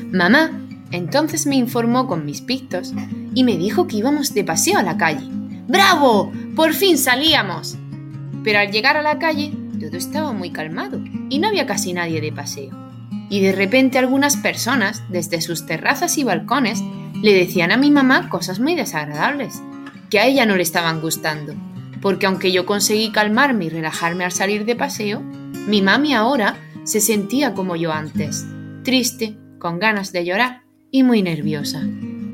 Mamá entonces me informó con mis pictos y me dijo que íbamos de paseo a la calle. ¡Bravo! ¡Por fin salíamos! Pero al llegar a la calle todo estaba muy calmado y no había casi nadie de paseo. Y de repente algunas personas, desde sus terrazas y balcones, le decían a mi mamá cosas muy desagradables, que a ella no le estaban gustando, porque aunque yo conseguí calmarme y relajarme al salir de paseo, mi mami ahora se sentía como yo antes, triste, con ganas de llorar y muy nerviosa.